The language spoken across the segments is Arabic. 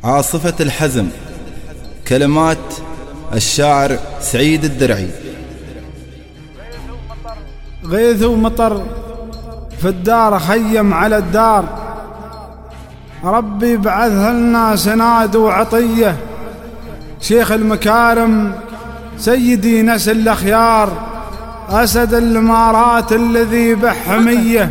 عاصفة الحزم. كلمات الشاعر سعيد الدرعي. غيث ومطر في الدار خيم على الدار، ربي بعثها لنا سناد وعطية. شيخ المكارم سيدي نسل الأخيار، أسد الإمارات الذي بحمية.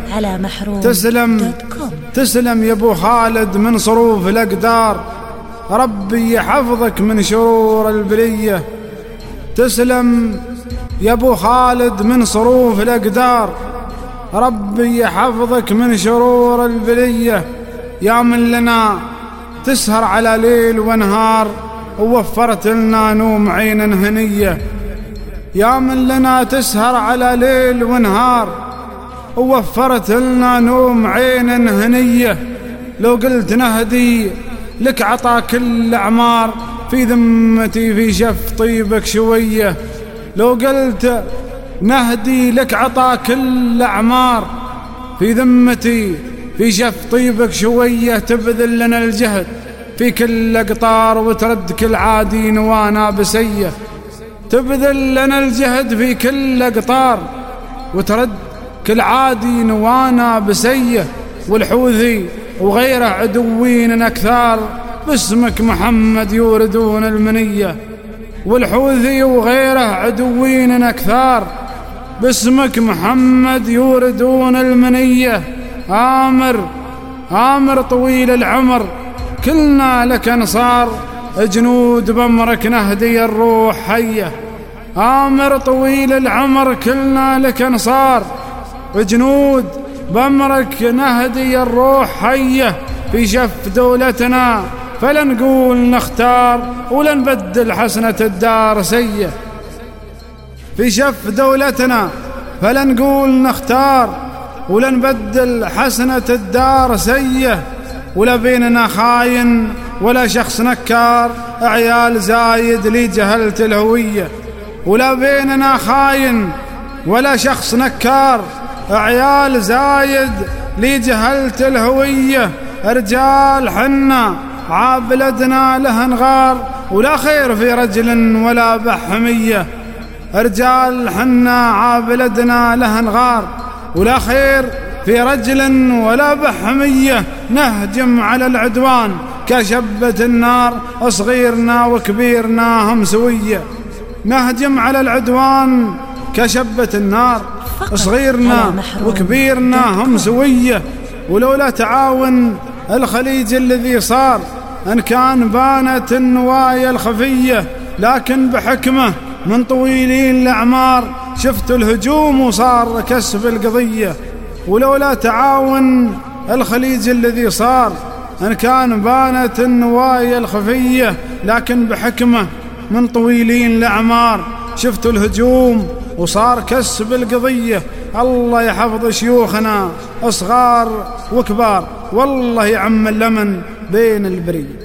تسلم يا أبو خالد من صروف الأقدار، ربي يحفظك من شرور البلية. تسلم يا أبو خالد من صروف الأقدار، ربي يحفظك من شرور البلية. يا من لنا تسهر على ليل ونهار، ووفرت لنا نوم عين هنية. يا من لنا تسهر على ليل ونهار، ووفرت لنا نوم عين هنية. لو قلت نهدي لك عطا كل أعمار، في ذمتي في شف طيبك شوية. لو قلت نهدي لك عطا كل أعمار، في ذمتي في شف طيبك شوية. تبذل لنا الجهد في كل أقطار، وترد كل عادي نوانا بسية. تبذل لنا الجهد في كل أقطار، وترد كل عادي نوانا بسية. والحوثي وغيره عدوين أكثار، باسمك محمد يوردون المنية. والحوثي وغيره عدوين أكثار، باسمك محمد يوردون المنية. آمر طويل العمر كلنا لك أنصار، جنود بأمرك نهدي الروح حية. آمر طويل العمر كلنا لك أنصار، جنود بأمرك نهدي الروح حية. في شف دولتنا فلا نقول نختار، ولا نبدل حسنة الدار سيئة. في شف دولتنا فلا نقول نختار، ولا نبدل حسنة الدار سيئة. ولا بيننا خاين ولا شخص نكار، عيال زايد لي جهلت الهوية. ولا بيننا خاين ولا شخص نكار، عيال زايد لي جهلت الهوية. رجال حنا عابلدنا له نغار، ولا خير في رجل ولا بحمية. رجال حنا عابلدنا له نغار، ولا خير في رجل ولا بحمية. نهجم على العدوان كشبة النار، صغيرنا وكبيرنا هم سوية. نهجم على العدوان كشبة النار، صغيرنا وكبيرنا هم سوية. ولولا تعاون الخليج الذي صار، أن كان بانت النوايا الخفية. لكن بحكمة من طويلين الأعمار، شفت الهجوم وصار كسب القضية. ولولا تعاون الخليج الذي صار، أن كان بانت النوايا الخفية. لكن بحكمة من طويلين الأعمار، شفت الهجوم وصار كسب القضية. الله يحفظ شيوخنا أصغار وكبار، والله يعم اللمن بين البرية.